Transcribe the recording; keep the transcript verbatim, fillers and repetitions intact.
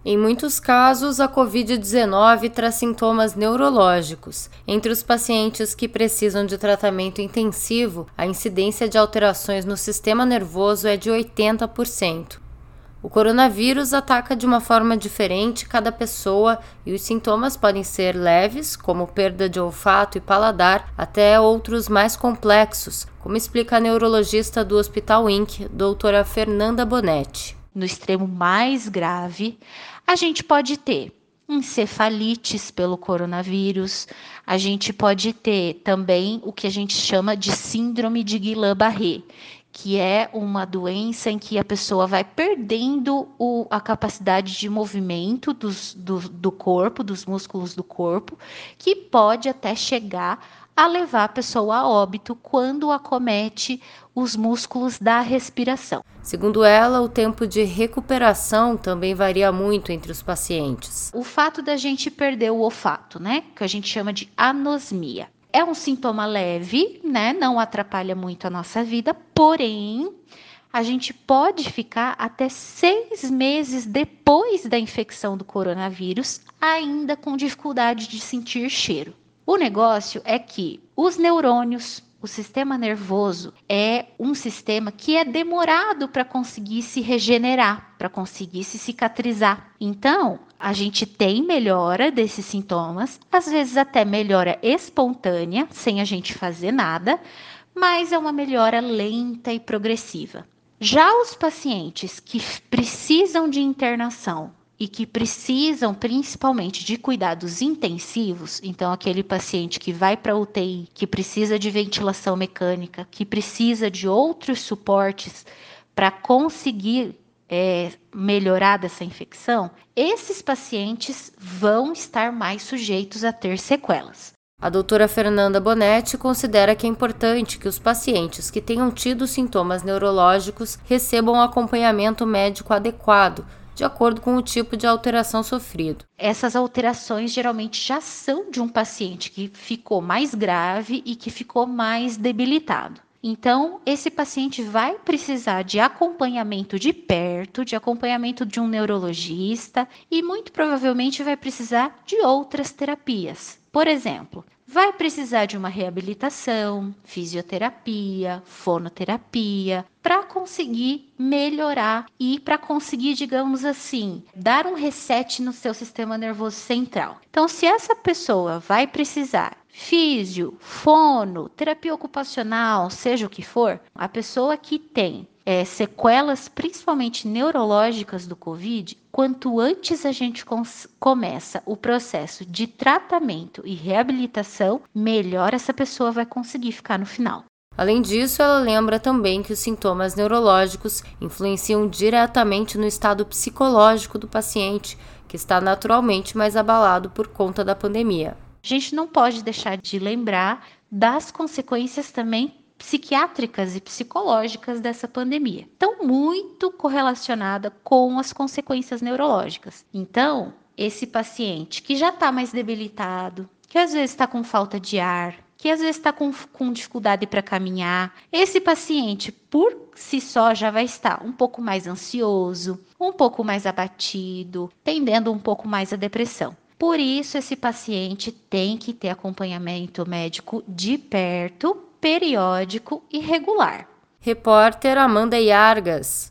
Em muitos casos, a covid dezenove traz sintomas neurológicos. Entre os pacientes que precisam de tratamento intensivo, a incidência de alterações no sistema nervoso é de oitenta por cento. O coronavírus ataca de uma forma diferente cada pessoa e os sintomas podem ser leves, como perda de olfato e paladar, até outros mais complexos, como explica a neurologista do Hospital Inc, doutora Fernanda Bonetti. No extremo mais grave, a gente pode ter encefalites pelo coronavírus, a gente pode ter também o que a gente chama de síndrome de Guillain-Barré, que é uma doença em que a pessoa vai perdendo o, a capacidade de movimento dos, do, do corpo, dos músculos do corpo, que pode até chegar a levar a pessoa a óbito quando acomete os músculos da respiração. Segundo ela, o tempo de recuperação também varia muito entre os pacientes. O fato da gente perder o olfato, né, que a gente chama de anosmia, é um sintoma leve, né, não atrapalha muito a nossa vida, porém, a gente pode ficar até seis meses depois da infecção do coronavírus, ainda com dificuldade de sentir cheiro. O negócio é que os neurônios, o sistema nervoso, é um sistema que é demorado para conseguir se regenerar, para conseguir se cicatrizar. Então, a gente tem melhora desses sintomas, às vezes até melhora espontânea, sem a gente fazer nada, mas é uma melhora lenta e progressiva. Já os pacientes que precisam de internação e que precisam principalmente de cuidados intensivos, então aquele paciente que vai para a U T I, que precisa de ventilação mecânica, que precisa de outros suportes para conseguir é, melhorar dessa infecção, esses pacientes vão estar mais sujeitos a ter sequelas. A doutora Fernanda Bonetti considera que é importante que os pacientes que tenham tido sintomas neurológicos recebam acompanhamento médico adequado, de acordo com o tipo de alteração sofrido. Essas alterações geralmente já são de um paciente que ficou mais grave e que ficou mais debilitado. Então, esse paciente vai precisar de acompanhamento de perto, de acompanhamento de um neurologista e muito provavelmente vai precisar de outras terapias. Por exemplo, vai precisar de uma reabilitação, fisioterapia, fonoterapia, para conseguir melhorar e para conseguir, digamos assim, dar um reset no seu sistema nervoso central. Então, se essa pessoa vai precisar físio, fono, terapia ocupacional, seja o que for, a pessoa que tem é, sequelas, principalmente neurológicas do Covid, quanto antes a gente começa o processo de tratamento e reabilitação, melhor essa pessoa vai conseguir ficar no final. Além disso, ela lembra também que os sintomas neurológicos influenciam diretamente no estado psicológico do paciente, que está naturalmente mais abalado por conta da pandemia. A gente não pode deixar de lembrar das consequências também psiquiátricas e psicológicas dessa pandemia. Estão muito correlacionada com as consequências neurológicas. Então, esse paciente que já está mais debilitado, que às vezes está com falta de ar, que às vezes está com, com dificuldade para caminhar, esse paciente, por si só, já vai estar um pouco mais ansioso, um pouco mais abatido, tendendo um pouco mais à depressão. Por isso, esse paciente tem que ter acompanhamento médico de perto, periódico e regular. Repórter Amanda Iargas.